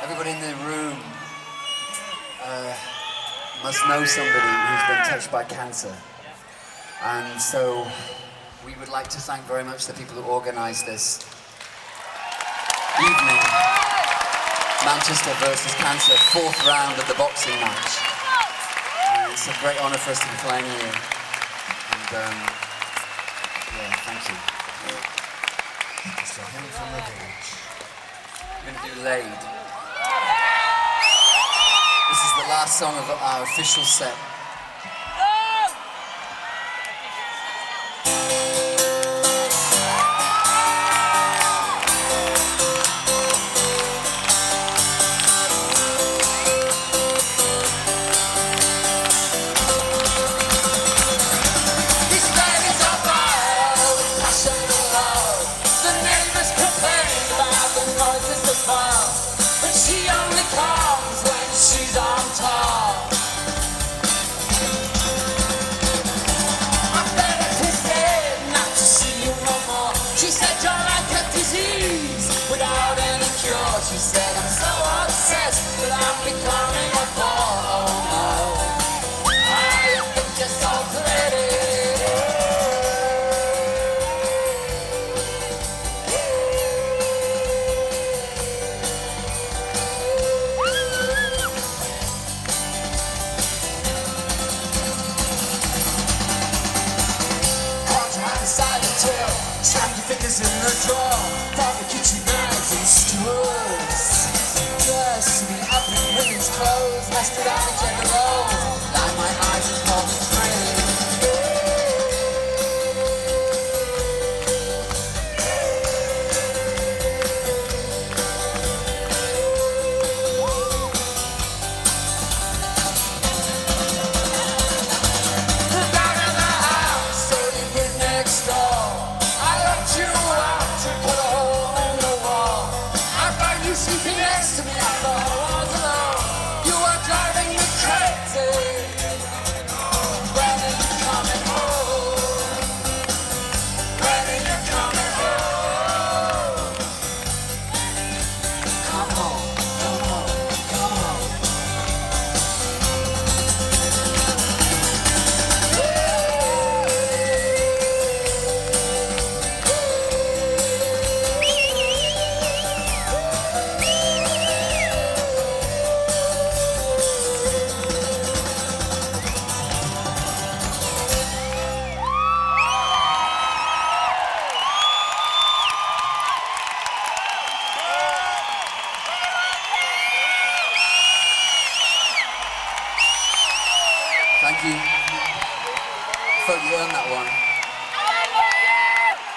Everybody in the room must know somebody who's been touched by cancer. And so we would like to thank very much the people who organised this evening. Manchester versus Cancer, 4th round of the boxing match. And it's a great honour for us to be playing here. And yeah, thank you. Mr. Him from the Village. We're going to do Laid. This is the last song of our official set. She said, I'm so obsessed that I'm becoming a bore. Oh no, I think you're so pretty. Caught you outside the tail, slammed your fingers in the drawer, found the kitchen knives and straws. Just me up in women's clothes, rested on the generals, like my eyes and called me free. Down in the house, so you live next door. I locked you out to put a hole in the wall. I found you sleeping next to me. I thought I was alone. You were driving me crazy. When are you coming home? When are you coming home? Come home, come home, come home. Thank you. Thought you earned that one.